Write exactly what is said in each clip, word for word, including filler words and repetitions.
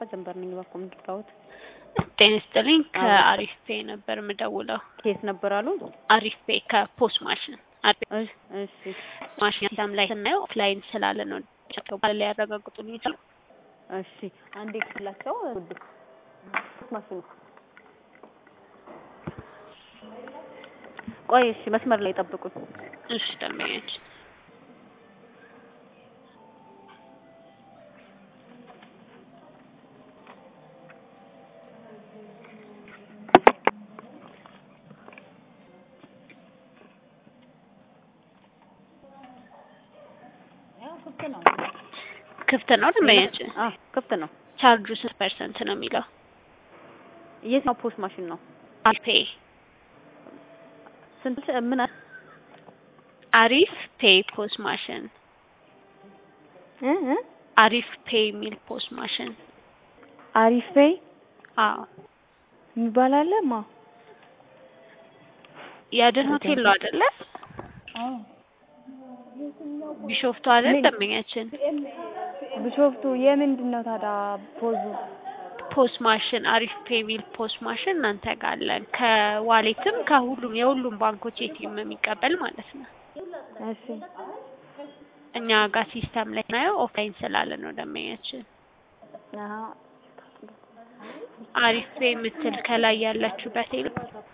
ደንበር ነኝ ባኩም ድጋውት ጤንስጥልኝ ከአሪፍ ፔ ነበር ምደውለው ኬስ ነበር አሉ አሪፍ ፔ ከፖስት ማሽን እሺ እሺ ማሽን ታም ላይ ነው ኦፍላይን ስላለ ነው ተቀባለ ላይ ያረጋግጡልኝ ይችላል እሺ አንዴ ክላቸው ወድ ማሽኑ ቆይ እሺ መስመር ላይ ጠብቁኝ እሺ ደምያች ክፍት ነው ደምያች አ ክፍት ነው ቻርጁ ስንት ፐርሰንት ነው የሚለው የትኛው ፖስት ማሽን ነው አሪፍ ፔ ስንት ምን አሪፍ ፔ ፖስት ማሽን እ እ አሪፍ ፔ ሚል ፖስት ማሽን አሪፍ ፔ አዎ ይባላልማ ያደን ሆቴል ነው አይደለ አዎ ቢሾፍቱ አይደል ደምኛችን ቢሾፍቱ የምንድነው ታዲያ ፖዙ ፖስት ማሽን አሪፍ ፔ ሚል ፖስት ማሽን እናንተ ጋር አለ ከዋሌትም ከሁሉም የሁሉም ባንኮች ኤቲኤም የሚቀበል ማለት ነው እሺ እኛ ጋር ሲስተም ላይ ነው ኦፍላይን ስላለ ነው ደምኛችን አሃ አሪፍ ፔ ምትል ከላይ ያላችሁ በቴል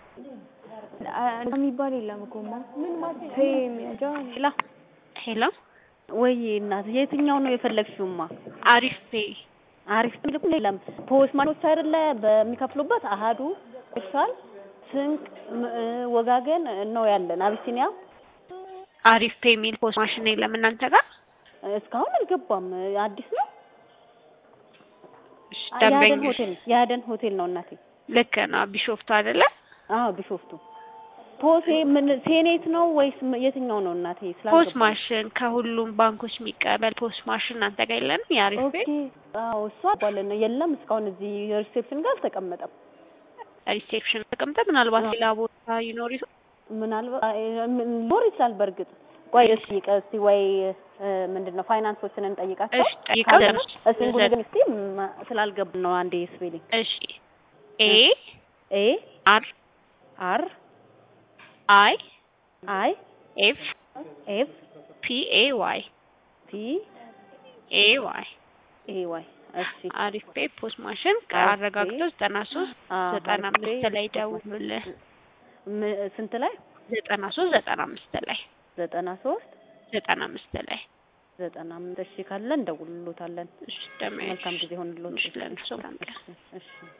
የሚባል የለም እኮ ምን ማለት ፔ የሚያጃ ሄሎ ወይ እናት የትኛው ነው የፈለግሽውማ አሪፍ ፔ አሪፍ ፔ የለም ፖስት ማሽኖች አይደለ በሚከፍሉበት አሃዱ ይሻል ስንቅ ወጋገን ነው ያለን አቢሲኒያ አሪፍ ፔ ሚል ፖስት ማሽን የለም እናንተ ጋር እስካሁን አልገባም አዲስ ነው ደምበኝ ያደን ሆቴል ያደን ሆቴል ነው እናቴ ልክ ነው ቢሾፍቱ አይደለ አዎ ቢሾፍቱ ፖስት ምን ሴኔት ነው ወይስ የትኛው ነው እናቴ ስላልገባ ፖስት ማሽን ከሁሉም ባንኮች የሚቀበል ፖስት ማሽን አንተ ጋር የለም ያሪፍ ፔ ኦኬ አዎ እሷ ባለነ የለም እስካሁን እዚህ ሪሴፕሽን ጋር ተቀመጠም ሪሴፕሽን ተቀምጠ ምናልባት ሌላ ቦታ ይኖር ይሆን ምናልባት ኖር ይችላል በርግጥ ቆይ እሺ ቀስቲ ወይ ምንድነው ፋይናንሶችን እንጠይቃቸው እሺ ጠይቃለሁ እሺ ጉልገን እስቲ ስላልገብ ነው አንዴ ስፔሊንግ እሺ ኤ ኤ አር አር አይ አይ ኤፍ ኤፍ ፒ ኤ ዋይ ፒ ኤ ዋይ ኤ ዋይ እሺ አሪፍ ፔ ፖስት ማሽን ከአረጋግጦ ዘጠና ሶስት ዘጠና አምስት ላይ ደውሉልህ ስንት ላይ ዘጠና ሶስት ዘጠና አምስት ላይ ዘጠና ሶስት ዘጠና አምስት ላይ ዘጠና አምስት እሺ ካለን ደውሉልዎታለን እሺ ደምያች መልካም ጊዜ ሆነልዎት እሺ ለእርሶ እሺ